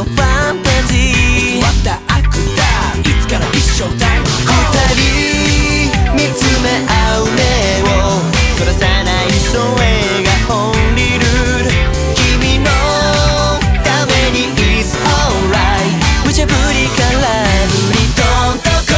のファンタジー。 偽った悪だ、いつから一生タイム。 二人見つめ合う目をそらさない、それがオンリールール。君のために It's alright。 無茶ぶりから振り飛んどこう。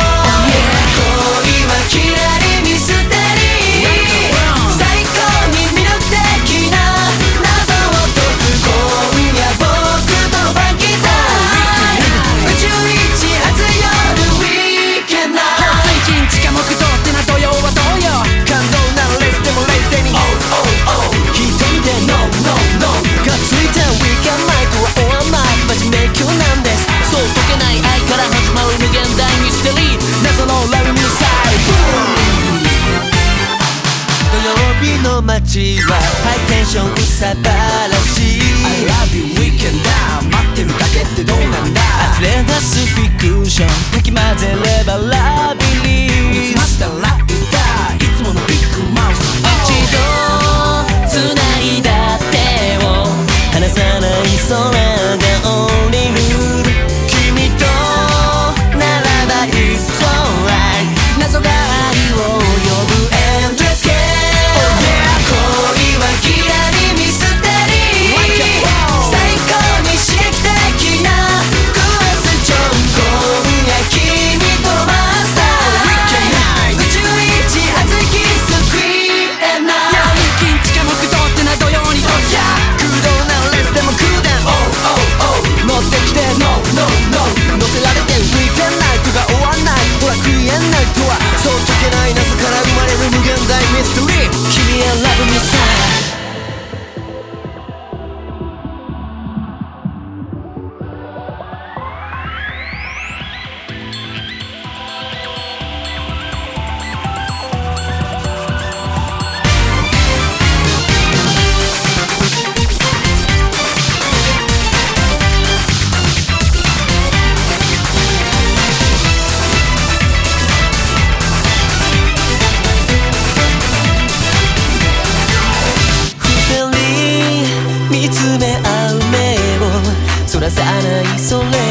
恋はきらりミステリー。最高に魅力的な謎を解く。今夜僕とファンキータイム。宇宙一熱い夜 Weekend Night。 水金地下木土ってな土曜はどうよ。 感動ならレスでも冷静に Oh oh oh。 一人で No no no。 がついた Weekend Night は終わんない真面目今日なんです。そう解けない愛から始まる無限大ミステリー。謎のラブミサイル。土曜日の街はハイテンションうさばらしい。 I love you weekend down。 待ってるだけってどうなんだ。 溢れ出すフィクションかき混ぜればラビリース。 待ったら歌、いつものビッグマウス。 一度繋いだ手を離さない空がオンリールール。君とならば It's alright。 謎が愛を呼ぶ Endless Game。 Oh yeah。 恋はきらりミステリー。最高に刺激的なクエスチョン。今夜君とマスター。宇宙一熱いキスクリーンナイト。 水金地下木土ってな土曜にどうや。 空洞ならレスでも空伝 Oh oh oh。 乗ってきて No no no。 乗せられて Weekend Night が終わんない。ほら食いえんないとはそう解けない謎から生まれる無限大ミステリー。君はラブミサイル。見つめ合う目をそらさないそれ